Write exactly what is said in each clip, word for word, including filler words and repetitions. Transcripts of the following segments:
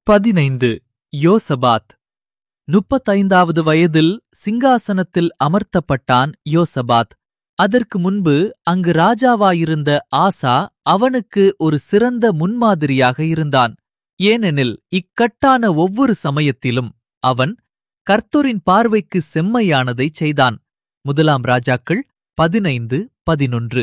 பதினைந்து. யோசபாத். முப்பத்தைந்தாவது வயதில் சிங்காசனத்தில் அமர்த்தப்பட்டான் யோசபாத். அதற்கு முன்பு அங்கு ராஜாவாயிருந்த ஆசா அவனுக்கு ஒரு சிறந்த முன்மாதிரியாக இருந்தான். ஏனெனில் இக்கட்டான ஒவ்வொரு சமயத்திலும் அவன் கர்த்தரின் பார்வைக்கு செம்மையானதைச் செய்தான். முதலாம் ராஜாக்கள் பதினைந்து பதினொன்று.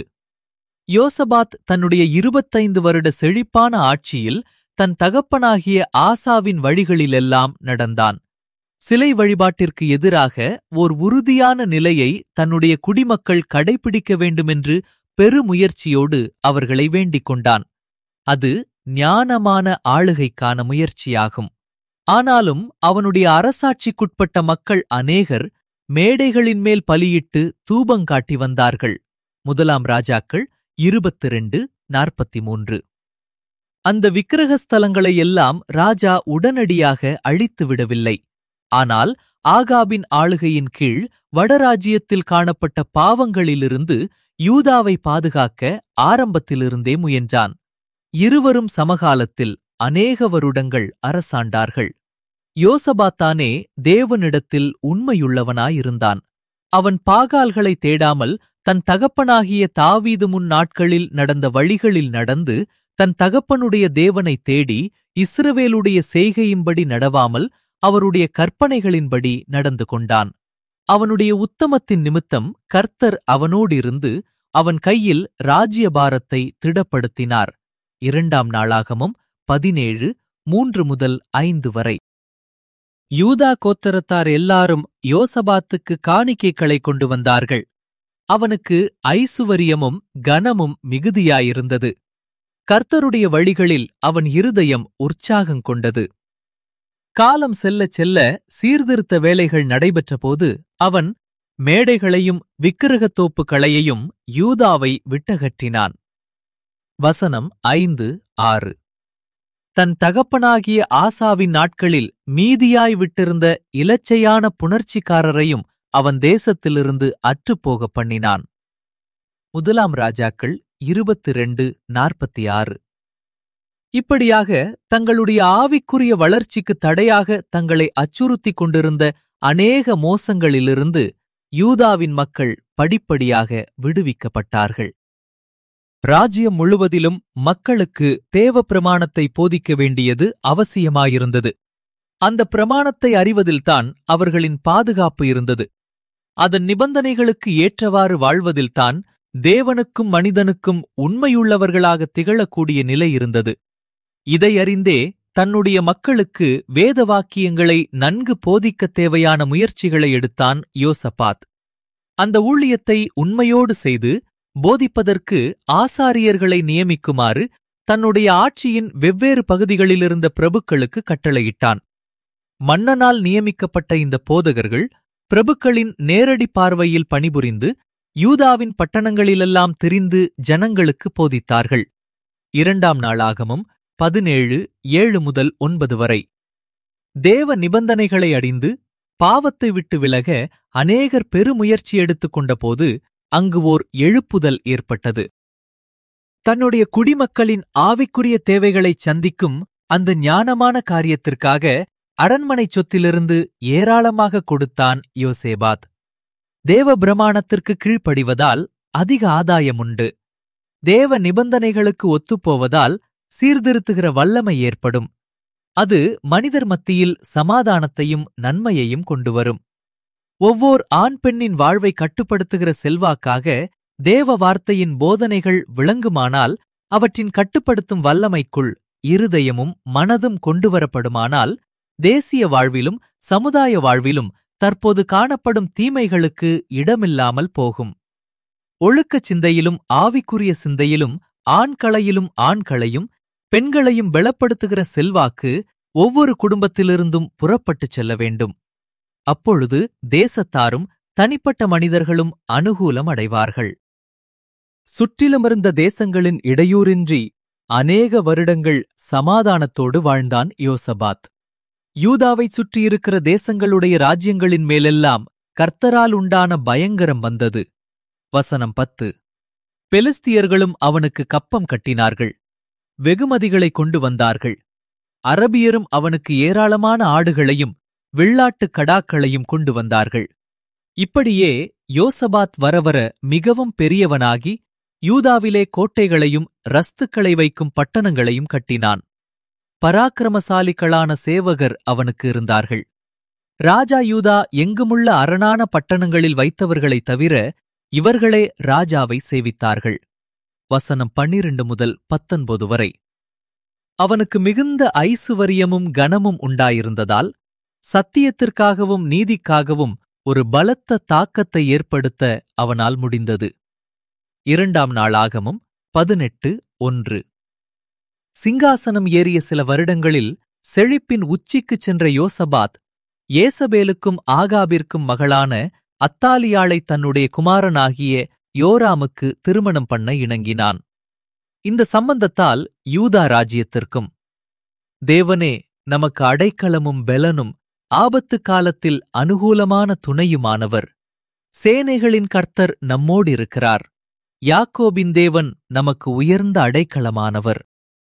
யோசபாத் தன்னுடைய இருபத்தைந்து வருட செழிப்பான ஆட்சியில் தன் தகப்பனாகிய ஆசாவின் வழிகளிலெல்லாம் நடந்தான். சிலை வழிபாட்டிற்கு எதிராக ஓர் உறுதியான நிலையை தன்னுடைய குடிமக்கள் கடைப்பிடிக்க வேண்டுமென்று பெருமுயற்சியோடு அவர்களை வேண்டிக் கொண்டான். அது ஞானமான ஆளுகைக்கான முயற்சியாகும். ஆனாலும் அவனுடைய அரசாட்சிக்குட்பட்ட மக்கள் அநேகர் மேடைகளின் மேல் பலியிட்டு தூபங்காட்டி வந்தார்கள். முதலாம் ராஜாக்கள் இருபத்திரண்டு நாற்பத்தி மூன்று. அந்த விக்கிரகஸ்தலங்களை எல்லாம் ராஜா உடனடியாக அழித்து விடவில்லை. ஆனால் ஆகாபின் ஆளுகையின் கீழ் வடராஜ்யத்தில் காணப்பட்ட பாவங்களிலிருந்து யூதாவை பாதுகாக்க ஆரம்பத்திலிருந்தே முயன்றான். இருவரும் சமகாலத்தில் அநேக வருடங்கள் அரசாண்டார்கள். யோசபாத்தானே தேவனிடத்தில் உண்மையுள்ளவனாயிருந்தான். அவன் பாகால்களை தேடாமல் தன் தகப்பனாகிய தாவீது முன் நாட்களில் நடந்த வழிகளில் நடந்து தன் தகப்பனுடைய தேவனைத் தேடி இஸ்ரவேலுடைய செய்கையின்படி நடவாமல் அவருடைய கற்பனைகளின்படி நடந்து கொண்டான். அவனுடைய உத்தமத்தின் நிமித்தம் கர்த்தர் அவனோடிருந்து அவன் கையில் ராஜ்யபாரத்தை திடப்படுத்தினார். இரண்டாம் நாளாகமம் பதினேழு மூன்று முதல் ஐந்து வரை. யூதா கோத்திரத்தார் எல்லாரும் யோசபாத்துக்கு காணிக்கைகளை கொண்டு வந்தார்கள். அவனுக்கு ஐசுவரியமும் கனமும் மிகுதியாயிருந்தது. கர்த்தருடைய வழிகளில் அவன் இருதயம் உற்சாகங்கொண்டது. காலம் செல்லச் செல்ல சீர்திருத்த வேலைகள் நடைபெற்றபோது அவன் மேடைகளையும் விக்கிரகத்தோப்புகளையையும் யூதாவை விட்டகற்றினான். வசனம் ஐந்து ஆறு. தன் தகப்பனாகிய ஆசாவின் நாட்களில் மீதியாய் விட்டிருந்த இலச்சையான புணர்ச்சிக்காரரையும் அவன் தேசத்திலிருந்து அற்றுப்போகப் பண்ணினான். முதலாம் ராஜாக்கள் இருபத்திரண்டு நாற்பத்தி ஆறு. இப்படியாக தங்களுடைய ஆவிக்குரிய வளர்ச்சிக்கு தடையாக தங்களை அச்சுறுத்திக் கொண்டிருந்த அநேக மோசங்களிலிருந்து யூதாவின் மக்கள் படிப்படியாக விடுவிக்கப்பட்டார்கள். ராஜ்யம் முழுவதிலும் மக்களுக்கு தேவ பிரமாணத்தை போதிக்க வேண்டியது அவசியமாயிருந்தது. அந்த பிரமாணத்தை அறிவதில்தான் அவர்களின் பாதுகாப்பு இருந்தது. அதன் நிபந்தனைகளுக்கு ஏற்றவாறு வாழ்வதில்தான் தேவனுக்கும் மனிதனுக்கும் உண்மையுள்ளவர்களாக திகழக்கூடிய நிலை இருந்தது. இதையறிந்தே தன்னுடைய மக்களுக்கு வேத வாக்கியங்களை நன்கு போதிக்கத் தேவையான முயற்சிகளை எடுத்தான் யோசபாத். அந்த ஊழியத்தை உண்மையோடு செய்து போதிப்பதற்கு ஆசாரியர்களை நியமிக்குமாறு தன்னுடைய ஆட்சியின் வெவ்வேறு பகுதிகளிலிருந்த பிரபுக்களுக்கு கட்டளையிட்டான். மன்னனால் நியமிக்கப்பட்ட இந்த போதகர்கள் பிரபுக்களின் நேரடி பார்வையில் பணிபுரிந்து யூதாவின் பட்டணங்களிலெல்லாம் திரிந்து ஜனங்களுக்கு போதித்தார்கள். இரண்டாம் நாளாகமம் பதினேழு ஏழு முதல் ஒன்பது வரை. தேவ நிபந்தனைகளை அடிந்து பாவத்தை விட்டு விலக அநேகர் பெருமுயற்சி எடுத்துக் கொண்டபோது அங்கு ஓர் எழுப்புதல் ஏற்பட்டது. தன்னுடைய குடிமக்களின் ஆவிக்குரிய தேவைகளைச் சந்திக்கும் அந்த ஞானமான காரியத்திற்காக அரண்மனை சொத்திலிருந்து ஏராளமாக கொடுத்தான் யோசேபாத். தேவ பிரமாணத்திற்கு கீழ்ப்படிவதால் அதிக ஆதாயமுண்டு. தேவ நிபந்தனைகளுக்கு ஒத்துப்போவதால் சீர்திருத்துகிற வல்லமை ஏற்படும். அது மனிதர் மத்தியில் சமாதானத்தையும் நன்மையையும் கொண்டுவரும். ஒவ்வோர் ஆண் பெண்ணின் வாழ்வை கட்டுப்படுத்துகிற செல்வாக்காக தேவ வார்த்தையின் போதனைகள் விளங்குமானால் அவற்றின் கட்டுப்படுத்தும் வல்லமைக்குள் இருதயமும் மனதும் கொண்டுவரப்படுமானால் தேசிய வாழ்விலும் சமுதாய வாழ்விலும் தற்போது காணப்படும் தீமைகளுக்கு இடமில்லாமல் போகும். ஒழுக்கச் சிந்தையிலும் ஆவிக்குரிய சிந்தையிலும் ஆண்களையிலும் ஆண்களையும் பெண்களையும் பலப்படுத்துகிற செல்வாக்கு ஒவ்வொரு குடும்பத்திலிருந்தும் புறப்பட்டுச் செல்ல வேண்டும். அப்பொழுது தேசத்தாரும் தனிப்பட்ட மனிதர்களும் அனுகூலம் அடைவார்கள். சுற்றிலுமிருந்த தேசங்களின் இடையூறின்றி அநேக வருடங்கள் சமாதானத்தோடு வாழ்ந்தான் யோசபாத். யூதாவைச் சுற்றியிருக்கிற தேசங்களுடைய ராஜ்யங்களின் மேலெல்லாம் கர்த்தரால் உண்டான பயங்கரம் வந்தது. வசனம் பத்து. பெலிஸ்தியர்களும் அவனுக்கு கப்பம் கட்டினார்கள். வெகுமதிகளை கொண்டு வந்தார்கள். அரபியரும் அவனுக்கு ஏராளமான ஆடுகளையும் வெள்ளாட்டுக் கடாக்களையும் கொண்டு வந்தார்கள். இப்படியே யோசபாத் வரவர மிகவும் பெரியவனாகி யூதாவிலே கோட்டைகளையும் ரஸ்துக்களை வைக்கும் பட்டணங்களையும் கட்டினான். பராக்கிரமசாலிகளான சேவகர் அவனுக்கு இருந்தார்கள். ராஜா யூதா எங்குமுள்ள அரணான பட்டணங்களில் வைத்தவர்களைத் தவிர இவர்களே ராஜாவை சேவித்தார்கள். வசனம் பன்னிரண்டு முதல் பத்தொன்பது வரை. அவனுக்கு மிகுந்த ஐசுவரியமும் கனமும் உண்டாயிருந்ததால் சத்தியத்திற்காகவும் நீதிக்காகவும் ஒரு பலத்த தாக்கத்தை ஏற்படுத்த அவனால் முடிந்தது. இரண்டாம் நாளாகமும் பதினெட்டு ஒன்று. சிங்காசனம் ஏறிய சில வருடங்களில் செழிப்பின் உச்சிக்குச் சென்ற யோசபாத் ஏசபேலுக்கும் ஆகாபிற்கும் மகளான அத்தாலியாளை தன்னுடைய குமாரனாகிய யோராமுக்கு திருமணம் பண்ண இணங்கினான். இந்த சம்பந்தத்தால் யூதா ராஜ்யத்திற்கும், தேவனே நமக்கு அடைக்கலமும் பெலனும் ஆபத்து காலத்தில் அனுகூலமான துணையுமானவர், சேனைகளின் கர்த்தர் நம்மோடிருக்கிறார், யாக்கோபின் தேவன் நமக்கு உயர்ந்த அடைக்கலமானவர்.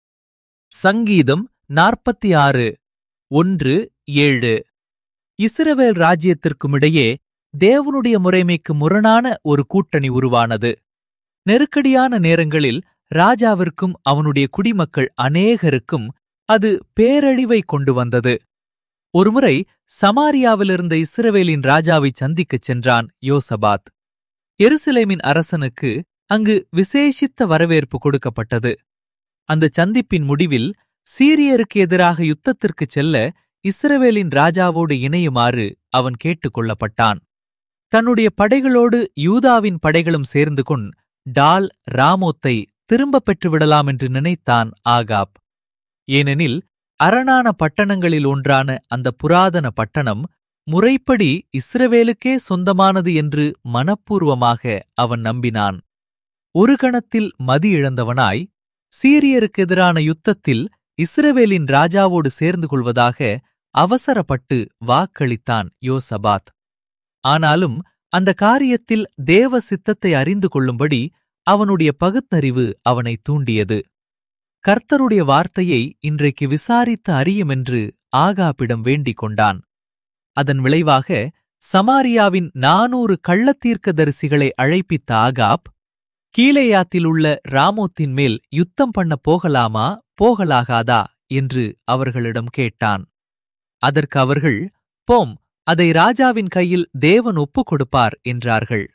சங்கீதம் நாற்பத்தி ஆறு ஒன்று ஏழு. இஸ்ரவேல் ராஜ்யத்திற்குமிடையே தேவனுடைய முறைமைக்கு முரணான ஒரு கூட்டணி உருவானது. நெருக்கடியான நேரங்களில் ராஜாவிற்கும் அவனுடைய குடிமக்கள் அநேகருக்கும் அது பேரழிவை கொண்டு வந்தது. ஒருமுறை சமாரியாவிலிருந்த இஸ்ரவேலின் ராஜாவை சந்திக்கச் சென்றான் யோசபாத். எருசலேமின் அரசனுக்கு அங்கு விசேஷித்த வரவேற்பு கொடுக்கப்பட்டது. அந்த சந்திப்பின் முடிவில் சீரியருக்கு எதிராக யுத்தத்திற்குச் செல்ல இஸ்ரவேலின் ராஜாவோடு இணையுமாறு அவன் கேட்டுக் கொள்ளப்பட்டான். தன்னுடைய படைகளோடு யூதாவின் படைகளும் சேர்ந்து கொண் டால் ராமோத்தை திரும்பப் பெற்றுவிடலாம் என்று நினைத்தான் ஆகாப். ஏனெனில் அரணான பட்டணங்களில் ஒன்றான அந்த புராதன பட்டணம் முறைப்படி இஸ்ரவேலுக்கே சொந்தமானது என்று மனப்பூர்வமாக அவன் நம்பினான். ஒரு கணத்தில் மதி இழந்தவனாய் சீரியருக்கு எதிரான யுத்தத்தில் இஸ்ரவேலின் ராஜாவோடு சேர்ந்து கொள்வதாக அவசரப்பட்டு வாக்களித்தான் யோசபாத். ஆனாலும் அந்த காரியத்தில் தேவ சித்தத்தை அறிந்து கொள்ளும்படி அவனுடைய பகுத்தறிவு அவனை தூண்டியது. கர்த்தருடைய வார்த்தையை இன்றைக்கு விசாரித்து அறியுமென்று ஆகாபிடம் வேண்டிக் கொண்டான். அதன் விளைவாக சமாரியாவின் நானூறு கள்ளத்தீர்க்கதரிசிகளை அழைப்பித்த ஆகாப், கீலேயாத்தில் உள்ள ராமோத்தின் மேல் யுத்தம் பண்ண போகலாமா போகலாகாதா என்று அவர்களிடம் கேட்டான். அதற்கு அவர்கள், போம், அதை ராஜாவின் கையில் தேவன் ஒப்புக் கொடுப்பார் என்றார்கள்.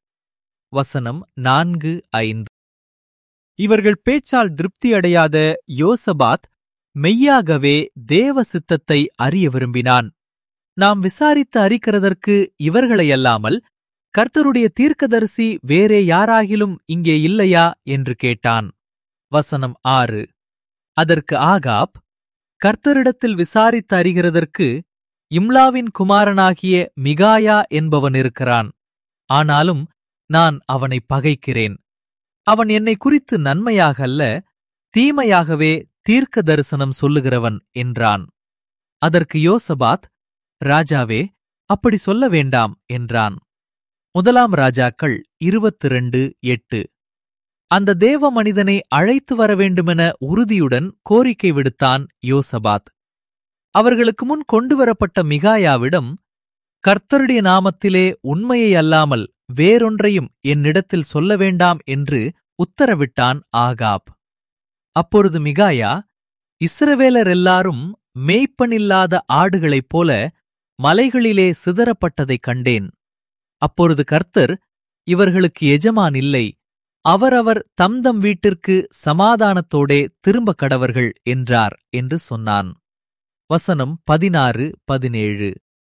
வசனம் நான்கு ஐந்து. இவர்கள் பேச்சால் திருப்தியடையாத யோசபாத் மெய்யாகவே தேவ சித்தத்தை அறிய விரும்பினான். நாம் விசாரித்து அறிக்கிறதற்கு இவர்களையல்லாமல் கர்த்தருடைய தீர்க்கதரிசி வேறே யாராகிலும் இங்கே இல்லையா என்று கேட்டான். வசனம் ஆறு. அதற்கு ஆகாப், கர்த்தரிடத்தில் விசாரித்து அறிகிறதற்கு இம்லாவின் குமாரனாகிய மிகாயா என்பவன் இருக்கிறான். ஆனாலும் நான் அவனை பகைக்கிறேன். அவன் என்னை குறித்து நன்மையாக அல்ல, தீமையாகவே தீர்க்க தரிசனம் சொல்லுகிறவன் என்றான். அதற்கு யோசபாத், ராஜாவே, அப்படி சொல்ல வேண்டாம் என்றான். முதலாம் ராஜாக்கள் இருபத்திரண்டு எட்டு. அந்த தேவ மனிதனை அழைத்து வர வேண்டுமென உறுதியுடன் கோரிக்கை விடுத்தான் யோசபாத். அவர்களுக்கு முன் கொண்டுவரப்பட்ட மிகாயாவிடம், கர்த்தருடைய நாமத்திலே உண்மையை அல்லாமல் வேறொன்றையும் என்னிடத்தில் சொல்ல வேண்டாம் என்று உத்தரவிட்டான் ஆகாப். அப்பொழுது மிகாயா, இஸ்ரவேலர் எல்லாரும் மேய்ப்பனில்லாத ஆடுகளைப் போல மலைகளிலே சிதறப்பட்டதைக் கண்டேன். அப்பொழுது கர்த்தர், இவர்களுக்கு எஜமான் இல்லை, அவரவர் தம்தம் வீட்டிற்கு சமாதானத்தோடே திரும்ப கடவர்கள் என்றார் என்று சொன்னான். வசனம் பதினாறு பதினேழு.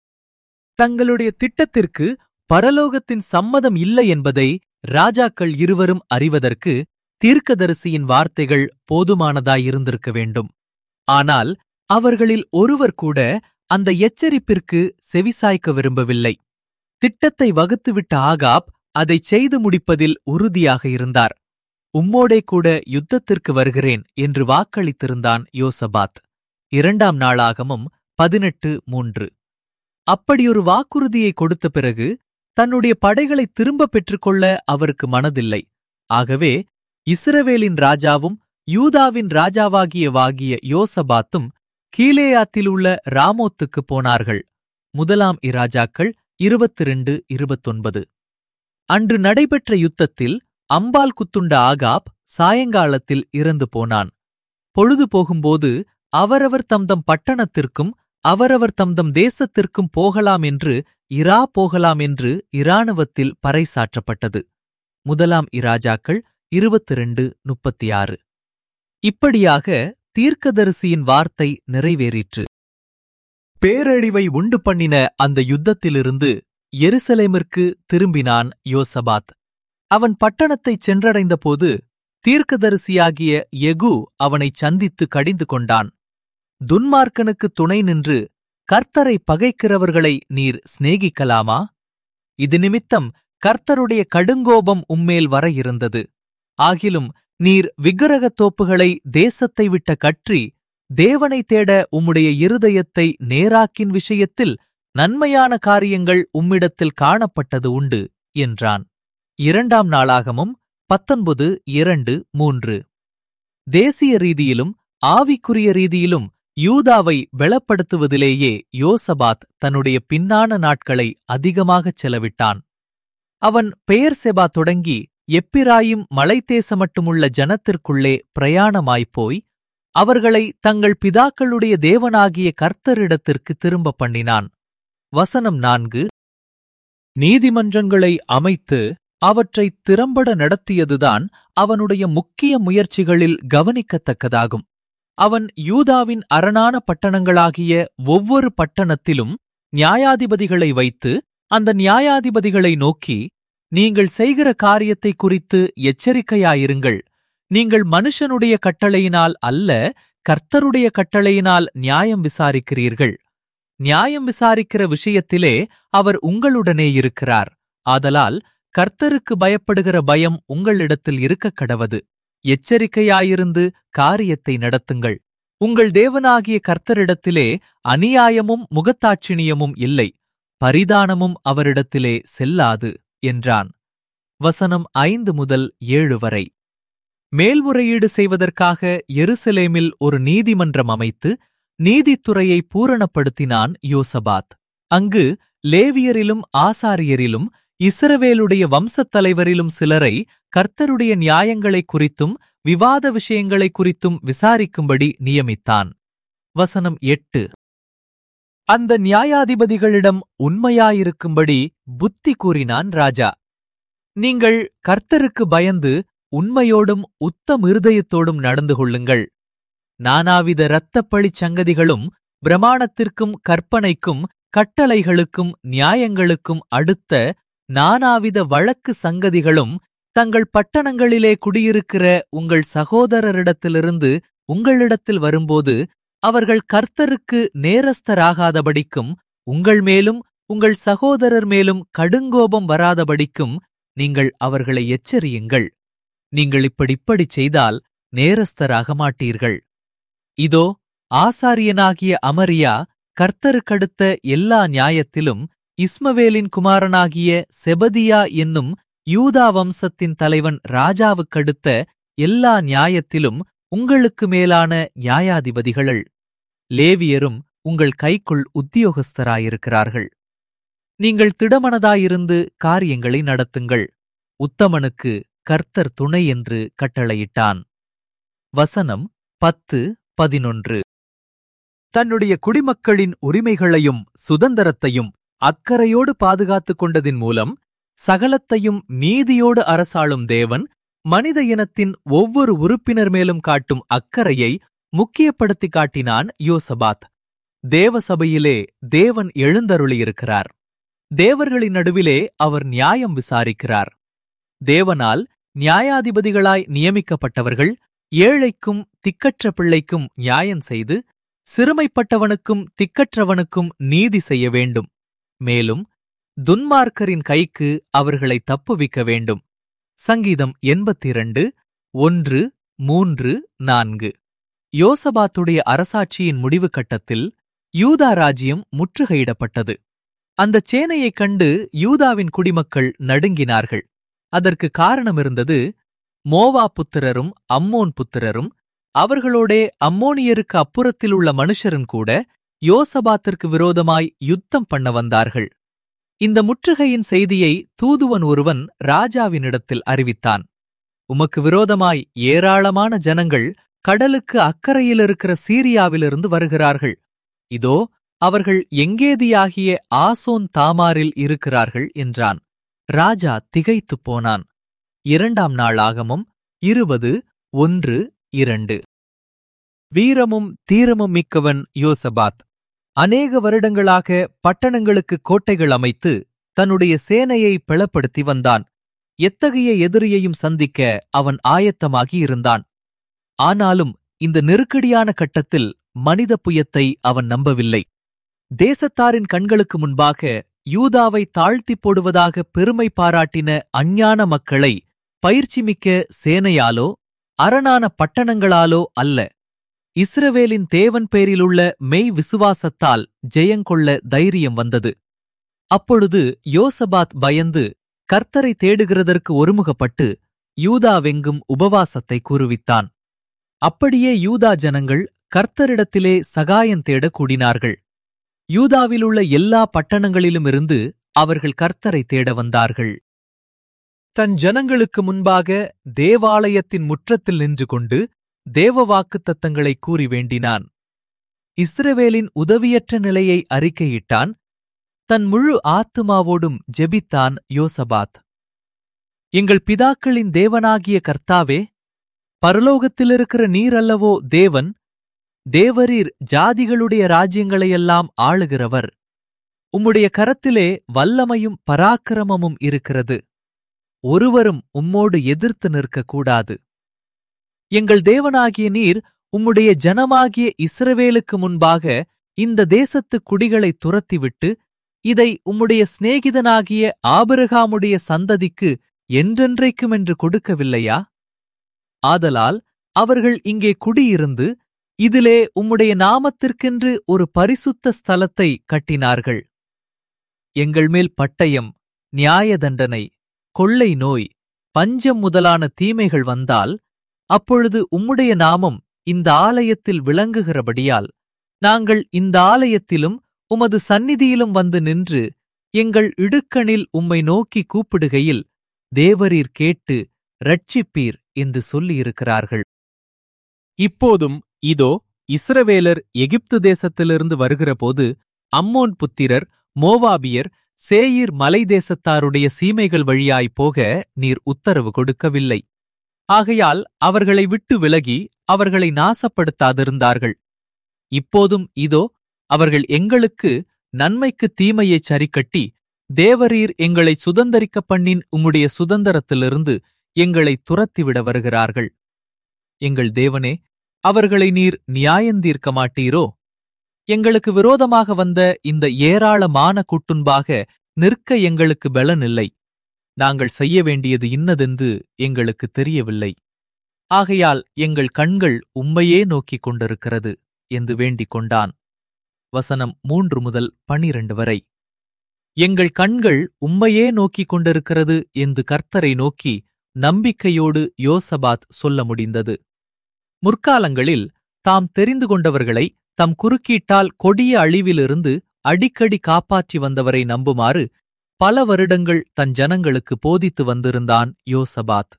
தங்களுடைய திட்டத்திற்கு பரலோகத்தின் சம்மதம் இல்லை என்பதை ராஜாக்கள் இருவரும் அறிவதற்கு தீர்க்கதரிசியின் வார்த்தைகள் போதுமானதாயிருந்திருக்க வேண்டும். ஆனால் அவர்களில் ஒருவர் கூட அந்த எச்சரிப்பிற்கு செவிசாய்க்க விரும்பவில்லை. திட்டத்தை வகுத்துவிட்ட ஆகாப் அதைச் செய்து முடிப்பதில் உறுதியாக இருந்தார். உம்மோடே கூட யுத்தத்திற்கு வருகிறேன் என்று வாக்களித்திருந்தான் யோசபாத். இரண்டாம் நாளாகமும் பதினெட்டு மூன்று. அப்படியொரு வாக்குறுதியை கொடுத்த பிறகு தன்னுடைய படைகளை திரும்பப் பெற்றுக்கொள்ள அவருக்கு மனதில்லை. ஆகவே இஸ்ரவேலின் ராஜாவும் யூதாவின் ராஜாவாகிய வாகிய யோசபாத்தும் கீலேயாத்திலுள்ள ராமோத்துக்குப் போனார்கள். முதலாம் இராஜாக்கள் இருபத்திரண்டு இருபத்தொன்பது. அன்று நடைபெற்ற யுத்தத்தில் அம்பால் குத்துண்ட ஆகாப் சாயங்காலத்தில் இறந்து போனான். பொழுது போகும்போது அவரவர் தம்தம் பட்டணத்திற்கும் அவரவர் தம்தம் தேசத்திற்கும் போகலாம் என்று இரா போகலாம் என்று இராணுவத்தில் பறைசாற்றப்பட்டது. முதலாம் இராஜாக்கள் இருபத்திரண்டு முப்பத்தி ஆறு. இப்படியாக தீர்க்கதரிசியின் வார்த்தை நிறைவேறிற்று. பேரழிவை உண்டு பண்ணின அந்த யுத்தத்திலிருந்து எருசலேமிற்கு திரும்பினான் யோசபாத். அவன் பட்டணத்தைச் சென்றடைந்தபோது தீர்க்கதரிசியாகிய யெகூ அவனைச் சந்தித்து கடிந்து கொண்டான். துன்மார்க்கனுக்கு துணை நின்று கர்த்தரை பகைக்கிறவர்களை நீர் சிநேகிக்கலாமா? இது நிமித்தம் கர்த்தருடைய கடுங்கோபம் உம்மேல் வர இருந்தது. ஆகிலும் நீர் விக்கிரகத் தோப்புகளை தேசத்தை விட்ட கற்றி தேவனை தேட உம்முடைய இருதயத்தை நேராக்கின் விஷயத்தில் நன்மையான காரியங்கள் உம்மிடத்தில் காணப்பட்டது உண்டு என்றான். இரண்டாம் நாளாகமும் பத்தொன்பது இரண்டு மூன்று. தேசிய ரீதியிலும் ஆவிக்குரிய ரீதியிலும் யூதாவை வெளப்படுத்துவதிலேயே யோசபாத் தன்னுடைய பின்னான நாட்களை அதிகமாகச் செலவிட்டான். அவன் பெயர்செபா தொடங்கி எப்பிராயிம் மலைத்தேசமட்டுமுள்ள ஜனத்திற்குள்ளே பிரயாணமாய்ப்போய் அவர்களை தங்கள் பிதாக்களுடைய தேவனாகிய கர்த்தரிடத்திற்கு திரும்ப பண்ணினான். வசனம் நான்கு. நீதிமன்றங்களை அமைத்து அவற்றைத் திறம்பட நடத்தியதுதான் அவனுடைய முக்கிய முயற்சிகளில் கவனிக்கத்தக்கதாகும். அவன் யூதாவின் அரணான பட்டணங்களாகிய ஒவ்வொரு பட்டணத்திலும் நியாயாதிபதிகளை வைத்து அந்த நியாயாதிபதிகளை நோக்கி, நீங்கள் செய்கிற காரியத்தை குறித்து எச்சரிக்கையாயிருங்கள். நீங்கள் மனுஷனுடைய கட்டளையினால் அல்ல, கர்த்தருடைய கட்டளையினால் நியாயம் விசாரிக்கிறீர்கள். நியாயம் விசாரிக்கிற விஷயத்திலே அவர் உங்களுடனே இருக்கிறார். ஆதலால் கர்த்தருக்கு பயப்படுகிற பயம் உங்களிடத்தில் இருக்கக் கடவது. எச்சரிக்கையாயிருந்து காரியத்தை நடத்துங்கள். உங்கள் தேவனாகிய கர்த்தரிடத்திலே அநியாயமும் முகத்தாட்சிணியமும் இல்லை, பரிதானமும் அவரிடத்திலே செல்லாது என்றான். வசனம் ஐந்து முதல் ஏழு வரை. மேல்முறையீடு செய்வதற்காக எருசலேமில் ஒரு நீதிமன்றம் அமைத்து நீதித்துறையை பூரணப்படுத்தினான் யோசபாத். அங்கு லேவியரிலும் ஆசாரியரிலும் இஸ்ரவேலுடைய வம்சத் தலைவரிலும் சிலரை கர்த்தருடைய நியாயங்களைக் குறித்தும் விவாத விஷயங்களைக் குறித்தும் விசாரிக்கும்படி நியமித்தான். வசனம் எட்டு. அந்த நியாயாதிபதிகளிடம் உண்மையாயிருக்கும்படி புத்தி கூறினான் ராஜா. நீங்கள் கர்த்தருக்கு பயந்து உண்மையோடும் உத்தம் இருதயத்தோடும் நடந்து கொள்ளுங்கள். நானாவித இரத்தப்பழிச் சங்கதிகளும் பிரமாணத்திற்கும் கற்பனைக்கும் கட்டளைகளுக்கும் நியாயங்களுக்கும் அடுத்த நானாவித வழக்கு சங்கதிகளும் தங்கள் பட்டணங்களிலே குடியிருக்கிற உங்கள் சகோதரரிடத்திலிருந்து உங்களிடத்தில் வரும்போது அவர்கள் கர்த்தருக்கு நேரஸ்தராகாதபடிக்கும் உங்கள் மேலும் உங்கள் சகோதரர் மேலும் கடுங்கோபம் வராதபடிக்கும் நீங்கள் அவர்களை எச்சரியுங்கள். நீங்கள் இப்படிப்படிச் செய்தால் நேரஸ்தராக மாட்டீர்கள். இதோ, ஆசாரியனாகிய அமரியா கர்த்தருக்கடுத்த எல்லா நியாயத்திலும் இஸ்மவேலின் குமாரனாகிய செபதியா என்னும் யூதா வம்சத்தின் தலைவன் ராஜாவுக்கடுத்த எல்லா நியாயத்திலும் உங்களுக்கு மேலான நியாயாதிபதிகள். லேவியரும் உங்கள் கைக்குள் உத்தியோகஸ்தராயிருக்கிறார்கள். நீங்கள் திடமனதாயிருந்து காரியங்களை நடத்துங்கள். உத்தமனுக்கு கர்த்தர் துணை என்று கட்டளையிட்டான். வசனம் பத்து பதினொன்று. தன்னுடைய குடிமக்களின் உரிமைகளையும் சுதந்திரத்தையும் அக்கறையோடு பாதுகாத்துக் கொண்டதின் மூலம் சகலத்தையும் நீதியோடு அரசாளும் தேவன் மனித இனத்தின் ஒவ்வொரு உறுப்பினர் மேலும் காட்டும் அக்கறையை முக்கியப்படுத்தி காட்டினான் யோசபாத். தேவ சபையிலே தேவன் எழுந்தருளியிருக்கிறார். தேவர்களின் நடுவிலே அவர் நியாயம் விசாரிக்கிறார். தேவனால் நியாயாதிபதிகளாய் நியமிக்கப்பட்டவர்கள் ஏழைக்கும் திக்கற்ற பிள்ளைக்கும் நியாயம் செய்து சிறுமைப்பட்டவனுக்கும் திக்கற்றவனுக்கும் நீதி செய்ய வேண்டும். மேலும் துன்மார்க்கரின் கைக்கு அவர்களை தப்புவிக்க வேண்டும். சங்கீதம் எண்பத்திரண்டு ஒன்று மூன்று நான்கு. யோசபாத்துடைய அரசாட்சியின் முடிவு கட்டத்தில் யூதா ராஜ்யம் முற்றுகையிடப்பட்டது. அந்தச் சேனையைக் கண்டு யூதாவின் குடிமக்கள் நடுங்கினார்கள். அதற்கு காரணமிருந்தது, மோவா புத்திரரும் அம்மோன் புத்திரரும் அவர்களோடே அம்மோனியருக்கு அப்புறத்தில் உள்ள மனுஷரும் கூட யோசபாத்திற்கு விரோதமாய் யுத்தம் பண்ண வந்தார்கள். இந்த முற்றுகையின் செய்தியை தூதுவன் ஒருவன் ராஜாவினிடத்தில் அறிவித்தான். உமக்கு விரோதமாய் ஏராளமான ஜனங்கள் கடலுக்கு அக்கறையிலிருக்கிற சீரியாவிலிருந்து வருகிறார்கள். இதோ அவர்கள் எங்கேதியாகிய ஆசோன் தாமாரில் இருக்கிறார்கள் என்றான். ராஜா திகைத்துப் போனான். இரண்டாம் நாள் ஆகமம் இருபது ஒன்று இரண்டு. வீரமும் தீரமும் மிக்கவன் யோசபாத் அநேக வருடங்களாக பட்டணங்களுக்கு கோட்டைகள் அமைத்து தன்னுடைய சேனையை பலப்படுத்தி வந்தான். எத்தகைய எதிரியையும் சந்திக்க அவன் ஆயத்தமாகி இருந்தான். ஆனாலும் இந்த நெருக்கடியான கட்டத்தில் மனித புயத்தை அவன் நம்பவில்லை. தேசத்தாரின் கண்களுக்கு முன்பாக யூதாவை தாழ்த்திப் போடுவதாக பெருமை பாராட்டின அஞ்ஞான மக்களை பயிற்சிமிக்க சேனையாலோ அரணான பட்டணங்களாலோ அல்ல, இஸ்ரவேலின் தேவன் பேரிலுள்ள மெய் விசுவாசத்தால் ஜெயங்கொள்ள தைரியம் வந்தது. அப்பொழுது யோசபாத் பயந்து கர்த்தரை தேடுகிறதற்கு ஒருமுகப்பட்டு யூதாவெங்கும் உபவாசத்தை கூறுவித்தான். அப்படியே யூதா ஜனங்கள் கர்த்தரிடத்திலே சகாயம் தேட கூடினார்கள். யூதாவிலுள்ள எல்லா பட்டணங்களிலுமிருந்து அவர்கள் கர்த்தரை தேட வந்தார்கள். தன் ஜனங்களுக்கு முன்பாக தேவாலயத்தின் முற்றத்தில் நின்று கொண்டு தேவ வாக்குத்தத்தங்களை கூறி வேண்டினான். இஸ்ரவேலின் உதவியற்ற நிலையை அறிக்கையிட்டான். தன் முழு ஆத்துமாவோடும் ஜெபித்தான் யோசபாத். எங்கள் பிதாக்களின் தேவனாகிய கர்த்தாவே, பரலோகத்திலிருக்கிற நீர் அல்லவோ தேவன்? தேவரீர் ஜாதிகளுடைய ராஜ்யங்களையெல்லாம் ஆளுகிறவர். உம்முடைய கரத்திலே வல்லமையும் பராக்கிரமமும் இருக்கிறது. ஒருவரும் உம்மோடு எதிர்த்து நிற்கக்கூடாது. எங்கள் தேவனாகிய நீர் உம்முடைய ஜனமாகிய இஸ்ரவேலுக்கு முன்பாக இந்த தேசத்துக் குடிகளை துரத்திவிட்டு இதை உம்முடைய சிநேகிதனாகிய ஆபிரகாமுடைய சந்ததிக்கு என்றென்றைக்குமென்று கொடுக்கவில்லையா? ஆதலால் அவர்கள் இங்கே குடியிருந்து இதிலே உம்முடைய நாமத்திற்கென்று ஒரு பரிசுத்த ஸ்தலத்தை கட்டினார்கள். எங்கள் மேல் பட்டயம், நியாய தண்டனை, கொள்ளை நோய், பஞ்சம் முதலான தீமைகள் வந்தால் அப்பொழுது உம்முடைய நாமம் இந்த ஆலயத்தில் விளங்குகிறபடியால் நாங்கள் இந்த ஆலயத்திலும் உமது சந்நிதியிலும் வந்து நின்று எங்கள் இடுக்கணில் உம்மை நோக்கி கூப்பிடுகையில் தேவரீர் கேட்டு இரட்சிப்பீர் என்று சொல்லியிருக்கிறார்கள். இப்போதும் இதோ இஸ்ரவேலர் எகிப்து தேசத்திலிருந்து வருகிறபோது அம்மோன் புத்திரர், மோவாபியர், சேயீர் மலை தேசத்தாருடைய சீமைகள் வழியாய்ப் போக நீர் உத்தரவு கொடுக்கவில்லை. ஆகையால் அவர்களை விட்டு விலகி அவர்களை நாசப்படுத்தாதிருந்தார்கள். இப்போதும் இதோ அவர்கள் எங்களுக்கு நன்மைக்கு தீமையைச் சரிக்கட்டி தேவரீர் எங்களை சுதந்தரிக்கப் பண்ணின் உம்முடைய சுதந்திரத்திலிருந்து எங்களை துரத்திவிட வருகிறார்கள். எங்கள் தேவனே, அவர்களை நீர் நியாயந்தீர்க்க மாட்டீரோ? எங்களுக்கு விரோதமாக வந்த இந்த ஏராளமான கூட்டுன்பாக நிற்க எங்களுக்கு பெலனில்லை. நாங்கள் செய்ய வேண்டியது இன்னதென்று எங்களுக்கு தெரியவில்லை. ஆகையால் எங்கள் கண்கள் உம்மையே நோக்கிக் கொண்டிருக்கிறது என்று வேண்டிக் கொண்டான். வசனம் மூன்று முதல் பனிரண்டு வரை. எங்கள் கண்கள் உம்மையே நோக்கிக் கொண்டிருக்கிறது என்று கர்த்தரை நோக்கி நம்பிக்கையோடு யோசபாத் சொல்ல முடிந்தது. முற்காலங்களில் தாம் தெரிந்து கொண்டவர்களை தம் குறுக்கீட்டால் கொடிய அழிவிலிருந்து அடிக்கடி காப்பாற்றி வந்தவரை நம்புமாறு பல வருடங்கள் தன் ஜனங்களுக்கு போதித்து வந்திருந்தான் யோசபாத்.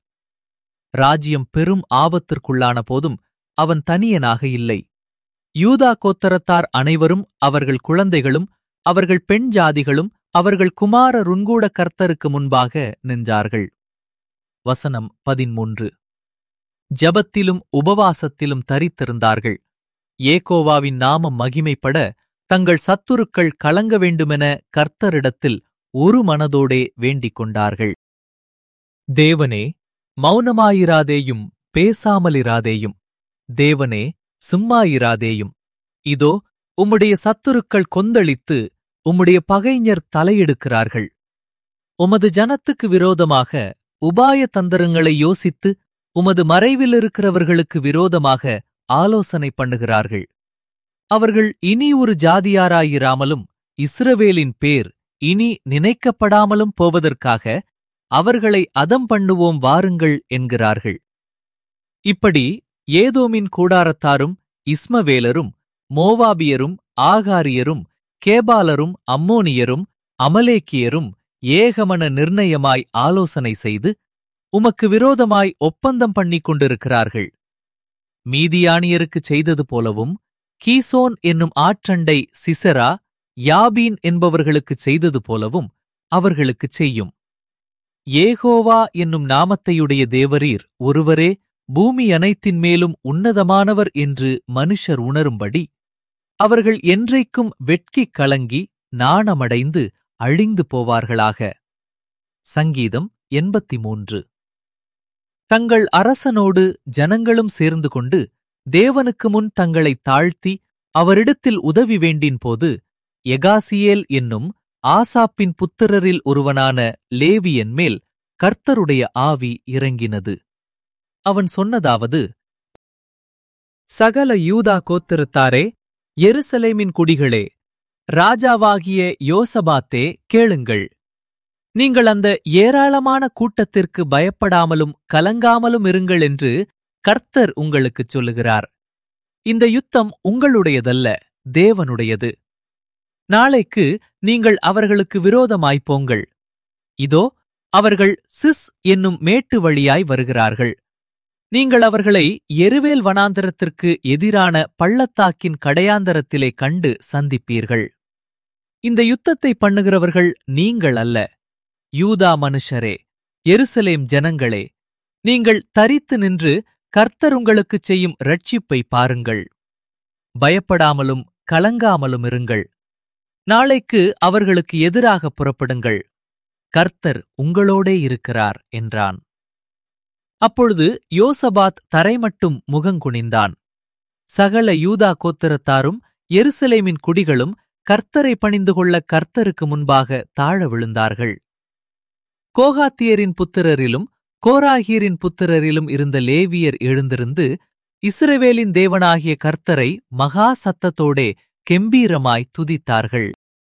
ராஜ்யம் பெரும் ஆபத்திற்குள்ளான போதும் அவன் தனியனாக இல்லை. யூதா கோத்தரத்தார் அனைவரும், அவர்கள் குழந்தைகளும், அவர்கள் பெண் ஜாதிகளும், அவர்கள் குமார ருங்கூட கர்த்தருக்கு முன்பாக நின்றார்கள். வசனம் பதிமூன்று. ஜபத்திலும் உபவாசத்திலும் தரித்திருந்தார்கள். ஏகோவாவின் நாமம் மகிமைப்பட தங்கள் சத்துருக்கள் கலங்க வேண்டுமென கர்த்தரிடத்தில் ஒரு மனதோடே வேண்டிக் கொண்டார்கள். தேவனே, மௌனமாயிராதேயும், பேசாமலிராதேயும். தேவனே, சும்மாயிராதேயும். இதோ உம்முடைய சத்துருக்கள் கொந்தளித்து உம்முடைய பகைஞர் தலையெடுக்கிறார்கள். உமது ஜனத்துக்கு விரோதமாக உபாய தந்திரங்களை யோசித்து உமது மறைவிலிருக்கிறவர்களுக்கு விரோதமாக ஆலோசனை பண்ணுகிறார்கள். அவர்கள் இனி ஒரு ஜாதியாராயிராமலும் இஸ்ரவேலின் பேர் இனி நினைக்கப்படாமலும் போவதற்காக அவர்களை அதம் பண்ணுவோம் வாருங்கள் என்கிறார்கள். இப்படி ஏதோமின் கூடாரத்தாரும் இஸ்மவேலரும் மோவாபியரும் ஆகாரியரும் கேபாலரும் அம்மோனியரும் அமலேக்கியரும் ஏகமன நிர்ணயமாய் ஆலோசனை செய்து உமக்கு விரோதமாய் ஒப்பந்தம் பண்ணிக் கொண்டிருக்கிறார்கள். மீதியானியருக்குச் செய்தது போலவும் கீசோன் என்னும் ஆற்றண்டை சிசரா யாபீன் என்பவர்களுக்குச் செய்தது போலவும் அவர்களுக்குச் செய்யும். ஏகோவா என்னும் நாமத்தையுடைய தேவரீர் ஒருவரே பூமி அனைத்தின் மேலும் உன்னதமானவர் என்று மனுஷர் உணரும்படி அவர்கள் என்றைக்கும் வெட்கிக் கலங்கி நாணமடைந்து அழிந்து போவார்களாக. சங்கீதம் எண்பத்தி மூன்று. தங்கள் அரசனோடு ஜனங்களும் சேர்ந்து கொண்டு தேவனுக்கு முன் தங்களைத் தாழ்த்தி அவரிடத்தில் உதவி வேண்டின்போது எகாசியேல் என்னும் ஆசாப்பின் புத்திரரில் ஒருவனான லேவியன் மேல் கர்த்தருடைய ஆவி இறங்கினது. அவன் சொன்னதாவது: சகல யூதா கோத்திரத்தாரே, எருசலேமின் குடிகளே, ராஜாவாகிய யோசபாத்தே, கேளுங்கள். நீங்கள் அந்த ஏராளமான கூட்டத்திற்கு பயப்படாமலும் கலங்காமலும் இருங்கள் என்று கர்த்தர் உங்களுக்குச் சொல்லுகிறார். இந்த யுத்தம் உங்களுடையதல்ல, தேவனுடையது. நாளைக்கு நீங்கள் அவர்களுக்கு விரோதமாய்ப்போங்கள். இதோ அவர்கள் சிஸ் என்னும் மேட்டு வழியாய் வருகிறார்கள். நீங்கள் அவர்களை எருவேல் வனாந்தரத்திற்கு எதிரான பள்ளத்தாக்கின் கடையாந்தரத்திலே கண்டு சந்திப்பீர்கள். இந்த யுத்தத்தை பண்ணுகிறவர்கள் நீங்கள் அல்ல. யூதா மனுஷரே, எருசலேம் ஜனங்களே, நீங்கள் தரித்து நின்று கர்த்தர் உங்களுக்குச் செய்யும் இரட்சிப்பை பாருங்கள். பயப்படாமலும் கலங்காமலும் இருங்கள். நாளைக்கு அவர்களுக்கு எதிராக புறப்படுங்கள். கர்த்தர் உங்களோடே இருக்கிறார் என்றான். அப்பொழுது யோசபாத் தரைமட்டும் முகங்குனிந்தான். சகல யூதா கோத்திரத்தாரும் எருசலேமின் குடிகளும் கர்த்தரை பணிந்து கொள்ள கர்த்தருக்கு முன்பாக தாழ விழுந்தார்கள். கோகாத்தியரின் புத்திரரிலும் கோராகியரின் புத்திரரிலும் இருந்த லேவியர் எழுந்திருந்து இஸ்ரவேலின் தேவனாகிய கர்த்தரை மகா சத்தத்தோடே கெம்பீரமாய் துதித்தார்கள்.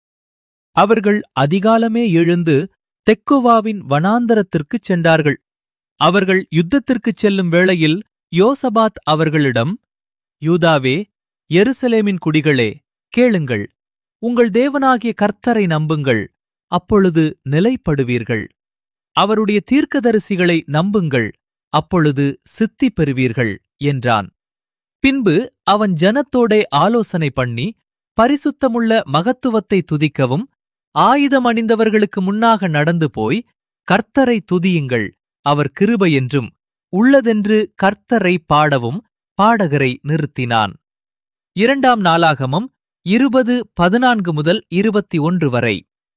அவர்கள் அதிகாலமே எழுந்து தெக்கோவாவின் வனாந்தரத்திற்குச் சென்றார்கள். அவர்கள் யுத்தத்திற்குச் செல்லும் வேளையில் யோசபாத் அவர்களிடம், யூதாவே, எருசலேமின் குடிகளே, கேளுங்கள். உங்கள் தேவனாகிய கர்த்தரை நம்புங்கள், அப்பொழுது நிலைப்படுவீர்கள். அவருடைய தீர்க்கதரிசிகளை நம்புங்கள், அப்பொழுது சித்தி பெறுவீர்கள் என்றான். பின்பு அவன் ஜனத்தோடே ஆலோசனை பண்ணி பரிசுத்தமுள்ள மகத்துவத்தை துதிக்கவும் ஆயுதம் அணிந்தவர்களுக்கு முன்னாக நடந்து போய் கர்த்தரை துதியுங்கள், அவர் கிருபை என்றும் உள்ளதென்று கர்த்தரை பாடவும் பாடகரை நிறுத்தினான். இரண்டாம் நாளாகமம் இருபது பதினான்கு முதல் இருபத்தி ஒன்று வரை.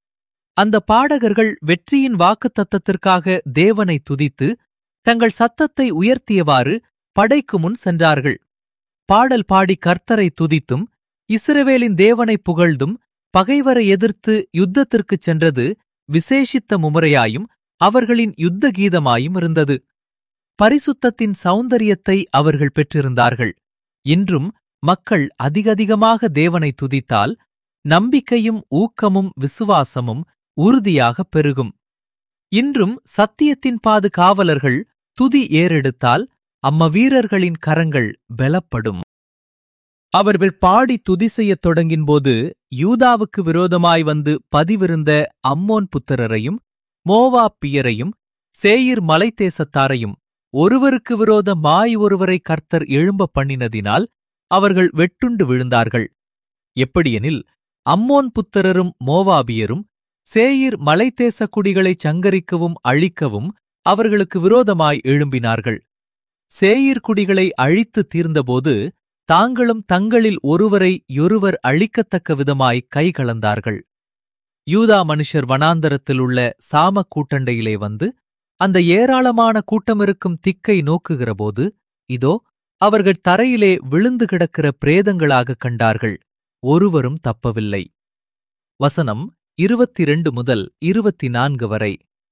அந்த பாடகர்கள் வெற்றியின் வாக்குத்தத்தத்திற்காக தேவனை துதித்து தங்கள் சத்தத்தை உயர்த்தியவாறு படைக்கு முன் சென்றார்கள். பாடல் பாடி கர்த்தரை துதித்தும் இஸ்ரவேலின் தேவனை புகழ்ந்தும் பகைவரை எதிர்த்து யுத்தத்திற்குச் சென்றது விசேஷித்த முறையாயும் அவர்களின் யுத்த கீதமாயும் இருந்தது. பரிசுத்தத்தின் சௌந்தரியத்தை அவர்கள் பெற்றிருந்தார்கள். இன்றும் மக்கள் அதிகதிகமாக தேவனை துதித்தால் நம்பிக்கையும் ஊக்கமும் விசுவாசமும் உறுதியாகப் பெருகும். இன்றும் சத்தியத்தின் பாது காவலர்கள் துதி ஏறெடுத்தால் அம்ம வீரர்களின் கரங்கள் பலப்படும். அவர்கள் பாடி துதி செய்யத் தொடங்கின்போது யூதாவுக்கு விரோதமாய் வந்து பதிவிருந்த அம்மோன் புத்திரரையும் மோவாபியரையும் சேயீர் மலைத்தேசத்தாரையும் ஒருவருக்கு விரோதமாய் ஒருவரை கர்த்தர் எழும்ப பண்ணினதினால் அவர்கள் வெட்டுண்டு விழுந்தார்கள். எப்படியெனில், அம்மோன் புத்திரரும் மோவாபியரும் சேயீர் மலைத்தேச குடிகளைச் சங்கரிக்கவும் அழிக்கவும் அவர்களுக்கு விரோதமாய் எழும்பினார்கள். சேயீர் குடிகளை அழித்து தீர்ந்தபோது தாங்களும் தங்களில் ஒருவரை யொருவர் அழிக்கத்தக்க விதமாய் கைகலந்தார்கள். யூதா மனுஷர் வனாந்தரத்தில் உள்ள சாமக் கூட்டண்டையிலே வந்து அந்த ஏராளமான கூட்டமிருக்கும் திக்கை நோக்குகிறபோது, இதோ அவர்கள் தரையிலே விழுந்து கிடக்கிற பிரேதங்களாகக் கண்டார்கள். ஒருவரும் தப்பவில்லை. வசனம் இருபத்திரண்டு முதல் இருபத்தி நான்கு வரை.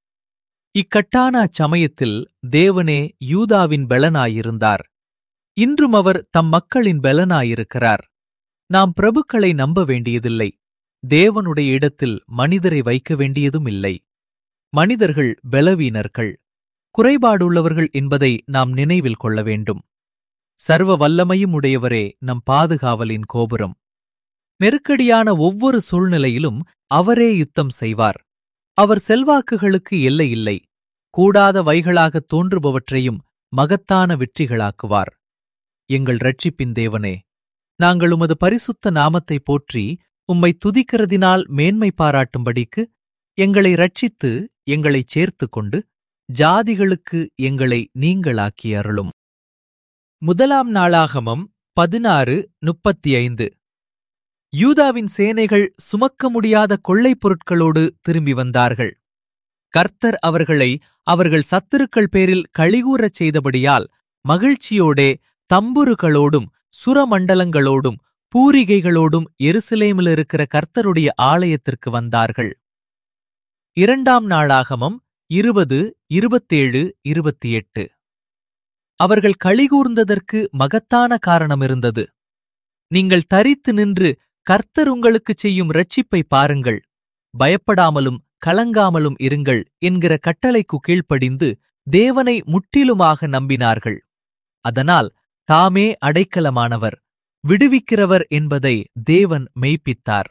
இக்கட்டான அச்சமயத்தில் தேவனே யூதாவின் பெலனாயிருந்தார். இன்றும் அவர் தம் மக்களின் பெலனாயிருக்கிறார். நாம் பிரபுக்களை நம்ப வேண்டியதில்லை. தேவனுடைய இடத்தில் மனிதரை வைக்க வேண்டியதும் இல்லை. மனிதர்கள் பலவீனர்கள், குறைபாடுள்ளவர்கள் என்பதை நாம் நினைவில் கொள்ள வேண்டும். சர்வ வல்லமையும் உடையவரே நம் பாதுகாவலின் கோபுரம். நெருக்கடியான ஒவ்வொரு சூழ்நிலையிலும் அவரே யுத்தம் செய்வார். அவர் செல்வாக்குகளுக்கு எல்லையில்லை. கூடாத வைகளாகத் தோன்றுபவற்றையும் மகத்தான வெற்றிகளாக்குவார். எங்கள் இரட்சிப்பின் தேவனே, நாங்கள் உமது பரிசுத்த நாமத்தை போற்றி உம்மை துதிக்கிறதினால் மேன்மை பாராட்டும்படிக்கு எங்களை இரட்சித்து எங்களைச் சேர்த்துக் கொண்டு ஜாதிகளுக்கு எங்களை நீங்களாக்கி அருளும். முதலாம் நாளாகமம் பதினாறு முப்பத்தி ஐந்து. யூதாவின் சேனைகள் சுமக்க முடியாத கொள்ளைப் பொருட்களோடு திரும்பி வந்தார்கள். கர்த்தர் அவர்களை அவர்கள் சத்துருக்கள் பேரில் களிகூரச் செய்தபடியால் மகிழ்ச்சியோடே தம்புருகளோடும் சுரமண்டலங்களோடும் பூரிகைகளோடும் எருசலேமிலிருக்கிற கர்த்தருடைய ஆலயத்திற்கு வந்தார்கள். இரண்டாம் நாளாகமம் இருபது இருபத்தேழு இருபத்தி எட்டு. அவர்கள் களிகூர்ந்ததற்கு மகத்தான காரணமிருந்தது. நீங்கள் தரித்து நின்று கர்த்தர் உங்களுக்குச் செய்யும் இரட்சிப்பை பாருங்கள், பயப்படாமலும் கலங்காமலும் இருங்கள் என்கிற கட்டளைக்கு கீழ்ப்படிந்து தேவனை முற்றிலுமாக நம்பினார்கள். அதனால் தாமே அடைக்கலமானவர், விடுவிக்கிறவர் என்பதை தேவன் மெய்ப்பித்தார்.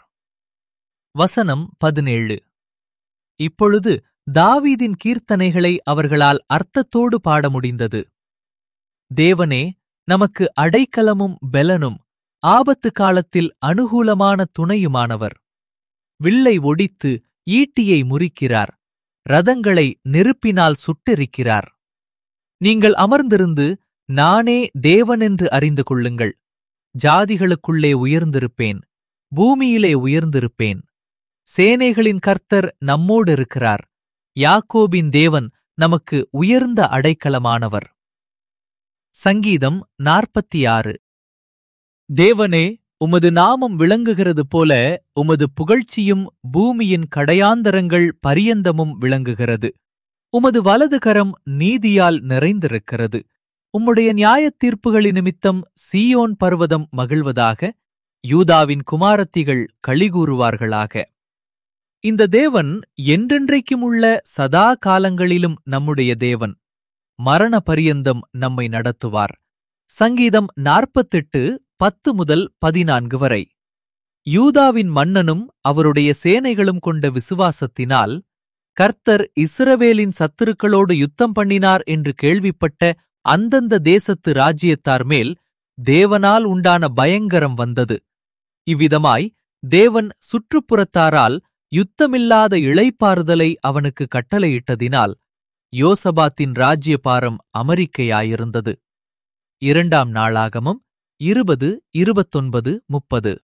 வசனம் பதினேழு. இப்பொழுது தாவீதின் கீர்த்தனைகளை அவர்களால் அர்த்தத்தோடு பாட முடிந்தது. தேவனே நமக்கு அடைக்கலமும் பெலனும் ஆபத்து காலத்தில் அனுகூலமான துணையுமானவர். வில்லை ஒடித்து ஈட்டியை முறிக்கிறார், ரதங்களை நெருப்பினால் சுட்டெரிக்கிறார். நீங்கள் அமர்ந்திருந்து நானே தேவனென்று அறிந்து கொள்ளுங்கள். ஜாதிகளுக்குள்ளே உயர்ந்திருப்பேன், பூமியிலே உயர்ந்திருப்பேன். சேனைகளின் கர்த்தர் நம்மோடு இருக்கிறார். யாக்கோபின் தேவன் நமக்கு உயர்ந்த அடைக்கலமானவர். சங்கீதம் நாற்பத்தி ஆறு. தேவனே, உமது நாமம் விளங்குகிறது போல உமது புகழ்ச்சியும் பூமியின் கடையாந்தரங்கள் பரியந்தமும் விளங்குகிறது. உமது வலது கரம் நீதியால் நிறைந்திருக்கிறது. உம்முடைய நியாயத் தீர்ப்புகளின் நிமித்தம் சீயோன் பர்வதம் மகிழ்வதாக, யூதாவின் குமாரத்திகள் களிகூறுவார்களாக. இந்த தேவன் என்றென்றைக்கும் உள்ள சதா காலங்களிலும் நம்முடைய தேவன். மரண பரியந்தம் நம்மை நடத்துவார். சங்கீதம் நாற்பத்தெட்டு பத்து முதல் பதினான்கு வரை. யூதாவின் மன்னனும் அவருடைய சேனைகளும் கொண்ட விசுவாசத்தினால் கர்த்தர் இஸ்ரவேலின் சத்துருக்களோடு யுத்தம் பண்ணினார் என்று கேள்விப்பட்ட அந்தந்த தேசத்து ராஜ்யத்தார் மேல் தேவனால் உண்டான பயங்கரம் வந்தது. இவ்விதமாய் தேவன் சுற்றுப்புறத்தாரால் யுத்தமில்லாத இளைப்பாறுதலை அவனுக்கு கட்டளையிட்டதினால் யோசபாத்தின் ராஜ்யபாரம் அமெரிக்கையாயிருந்தது. இரண்டாம் நாளாகமம் இருபது இருபத்தொன்பது முப்பது.